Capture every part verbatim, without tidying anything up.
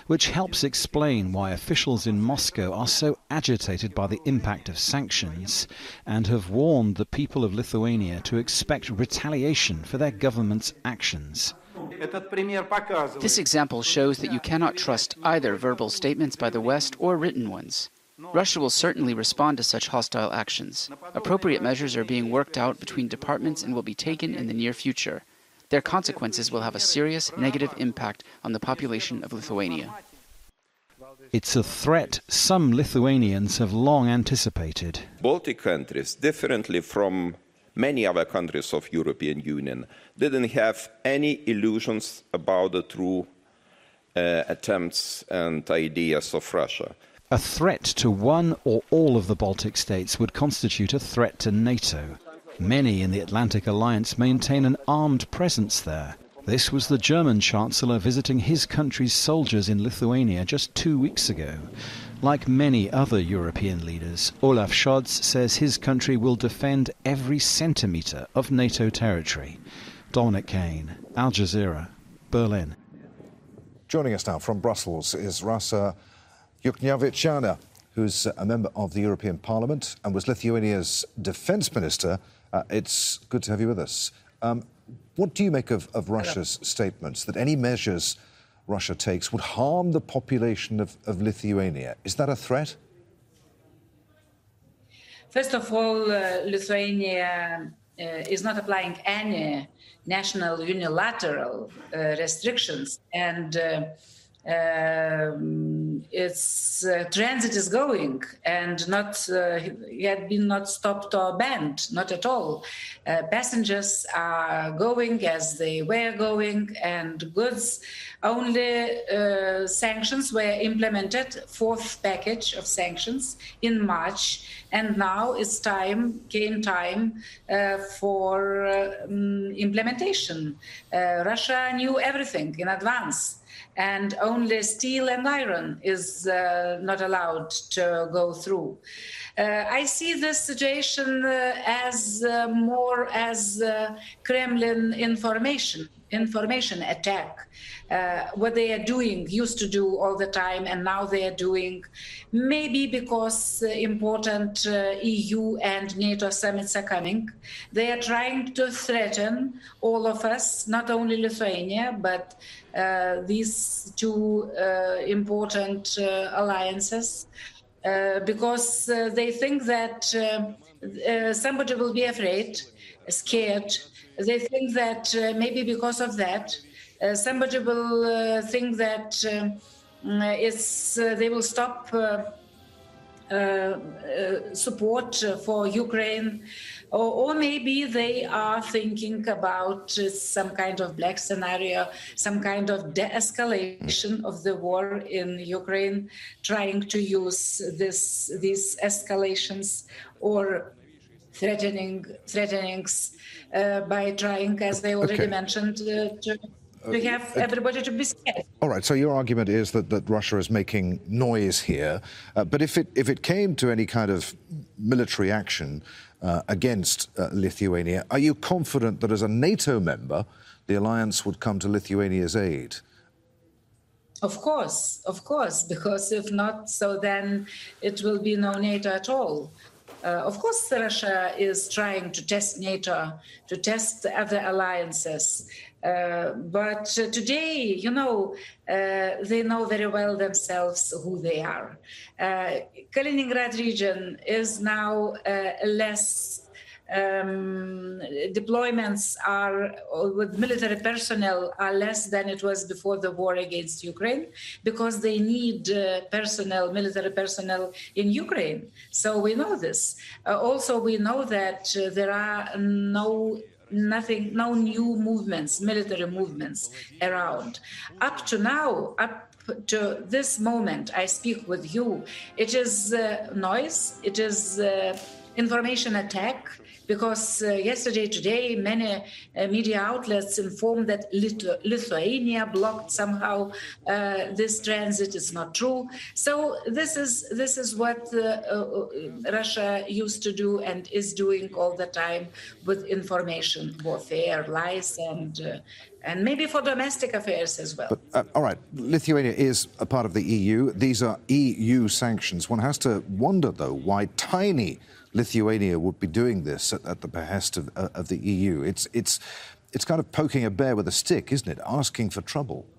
which helps explain why officials in Moscow are so agitated by the impact of sanctions and have warned the people of Lithuania to expect retaliation for their government's actions. This example shows that you cannot trust either verbal statements by the West or written ones. Russia will certainly respond to such hostile actions. Appropriate measures are being worked out between departments and will be taken in the near future. Their consequences will have a serious negative impact on the population of Lithuania. It's a threat some Lithuanians have long anticipated. Baltic countries, differently from many other countries of European Union, didn't have any illusions about the true uh, attempts and ideas of Russia. A threat to one or all of the Baltic states would constitute a threat to NATO. Many in the Atlantic Alliance maintain an armed presence there. This was the German Chancellor visiting his country's soldiers in Lithuania just two weeks ago. Like many other European leaders, Olaf Scholz says his country will defend every centimetre of NATO territory. Dominic Kane, Al Jazeera, Berlin. Joining us now from Brussels is Rasa Juknevičiūtė, who's a member of the European Parliament and was Lithuania's defence minister. Uh, it's good to have you with us. Um, what do you make of, of Russia's statements that any measures Russia takes would harm the population of, of Lithuania? Is that a threat? First of all, uh, Lithuania uh, is not applying any national unilateral uh, restrictions, and uh, Um, its uh, transit is going and not uh, yet been not stopped or banned, not at all. Uh, passengers are going as they were going, and goods. Only uh, sanctions were implemented, fourth package of sanctions in March, and now it's time, came time uh, for uh, um, implementation. Uh, Russia knew everything in advance, and only steel and iron is uh, not allowed to go through. Uh, I see this situation uh, as uh, more as uh, Kremlin information, information attack. Uh, what they are doing, used to do all the time, and now they are doing, maybe because uh, important uh, E U and NATO summits are coming. They are trying to threaten all of us, not only Lithuania, but uh, these two uh, important uh, alliances, uh, because uh, they think that uh, uh, somebody will be afraid, scared. They think that uh, maybe because of that, Uh, somebody will uh, think that uh, it's, uh, they will stop uh, uh, uh, support for Ukraine, or, or maybe they are thinking about uh, some kind of black scenario, some kind of de-escalation of the war in Ukraine, trying to use this these escalations or threatening threatenings uh, by trying, as they already okay. mentioned, uh, to We have everybody to be scared. All right, so your argument is that, that Russia is making noise here. Uh, but if it if it came to any kind of military action uh, against uh, Lithuania, are you confident that as a NATO member, the alliance would come to Lithuania's aid? Of course, of course, because if not, so then it will be no NATO at all. Uh, of course, Russia is trying to test NATO, to test other alliances. Uh, but uh, today, you know, uh, they know very well themselves who they are. Uh, Kaliningrad region is now uh, less, um, deployments are with military personnel are less than it was before the war against Ukraine, because they need uh, personnel, military personnel in Ukraine. So we know this. Uh, also, we know that uh, there are no Nothing, no new movements, military movements around. Up to now, up to this moment, I speak with you, it is uh, noise, it is uh, information attack, because uh, yesterday, today, many uh, media outlets informed that Lithu- Lithuania blocked somehow uh, this transit. It's not true. So this is this is what uh, uh, Russia used to do and is doing all the time with information warfare, lies, and uh, and maybe for domestic affairs as well. But, uh, all right, Lithuania is a part of the E U. These are E U sanctions. One has to wonder, though, why tiny Lithuania would be doing this at, at the behest of, uh, of the E U. It's, it's, it's kind of poking a bear with a stick, isn't it? Asking for trouble.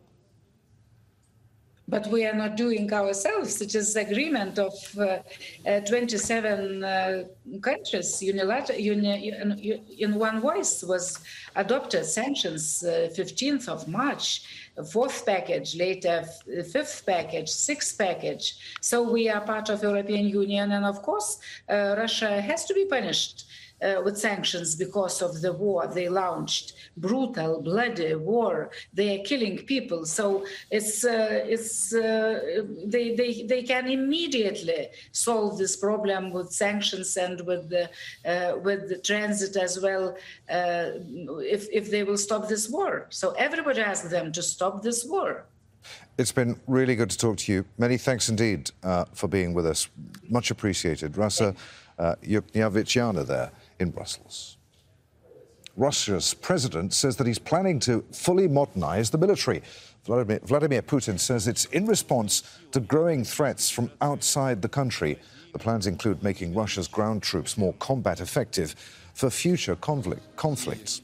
But we are not doing ourselves. It is agreement of uh, uh, twenty-seven uh, countries, unilateral, uni, in, in one voice was adopted sanctions uh, fifteenth of March, fourth package, later fifth package, sixth package. So we are part of European Union, and of course, uh, Russia has to be punished Uh, with sanctions because of the war they launched, brutal, bloody war. They are killing people. So it's uh, it's uh, they they they can immediately solve this problem with sanctions and with the uh, with the transit as well. Uh, if if they will stop this war, so everybody asks them to stop this war. It's been really good to talk to you. Many thanks indeed uh, for being with us. Much appreciated. Rasa uh, Yuknevichiana there in Brussels. Russia's president says that he's planning to fully modernize the military. Vladimir, Vladimir Putin says it's in response to growing threats from outside the country. The plans include making Russia's ground troops more combat effective for future conflict, conflicts.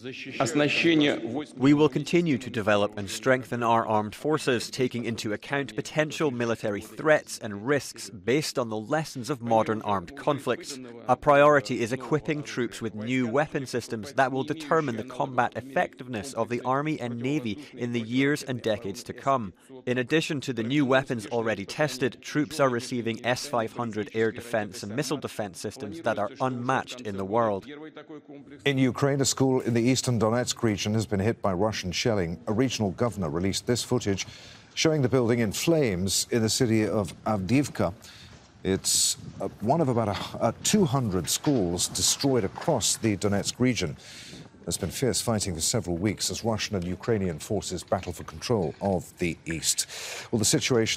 We will continue to develop and strengthen our armed forces, taking into account potential military threats and risks based on the lessons of modern armed conflicts. A priority is equipping troops with new weapon systems that will determine the combat effectiveness of the Army and Navy in the years and decades to come. In addition to the new weapons already tested, troops are receiving S five hundred air defense and missile defense systems that are unmatched in the world. In Ukraine, a school in the eastern Donetsk region has been hit by Russian shelling. A regional governor released this footage showing the building in flames in the city of Avdiivka. It's uh, one of about a, uh, two hundred schools destroyed across the Donetsk region. There's been fierce fighting for several weeks as Russian and Ukrainian forces battle for control of the east. Well, the situation